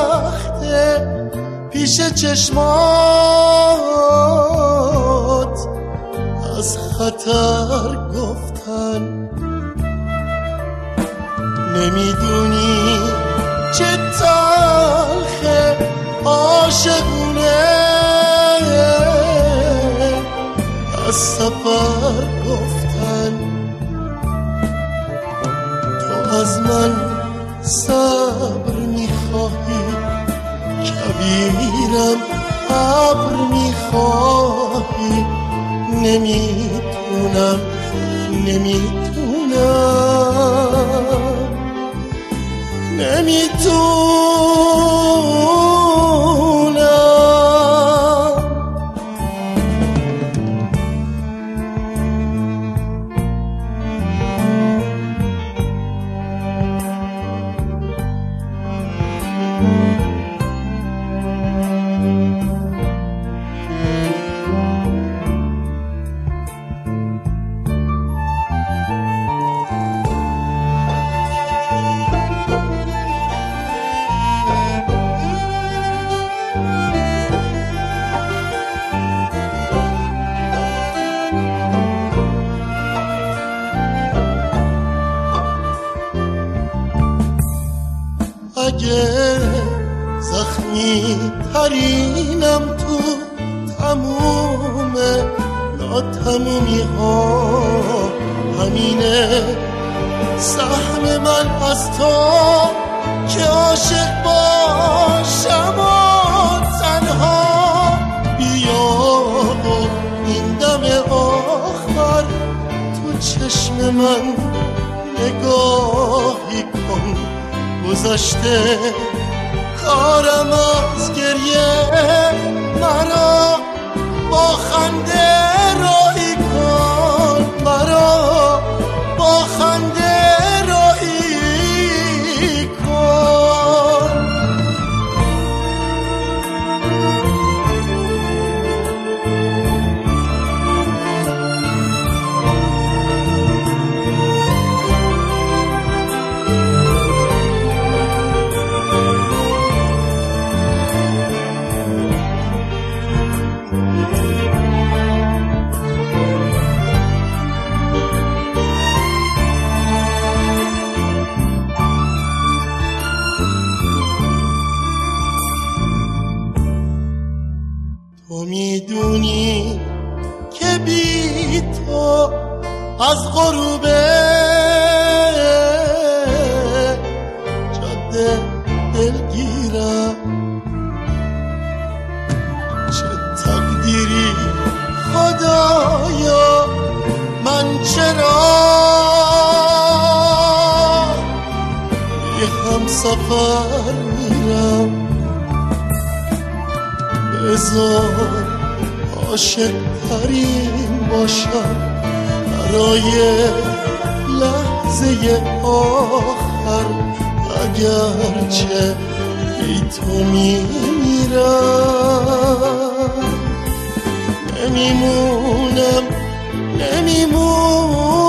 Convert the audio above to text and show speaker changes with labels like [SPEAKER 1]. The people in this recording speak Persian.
[SPEAKER 1] وقته پیش چشمات از خطر گفتن. نمیدونی چه تلخه عاشقونه از سفر گفتن. تو از من صبر میخواهی کبیرم ابر میخواهی. نمیتونم اگه زخمی ترینم تو تموم ناتمومی ها همینه. سهم من از تو که عاشق باشم و تنها. بیا و این دم آخر تو چشم من نگاهی کن. گذشته کارم از گریه مرا با خنده راهی کن. مرا با خنده راهی کن. تو میدونی که بی تو از غروب جاده دلگیرم. چه تقدیری خدایا من چرا بی همسفر میرم. بذار عاشق ترین باشم برای لحظه آخر. اگرچه بی تو میمیرم. نمیمونم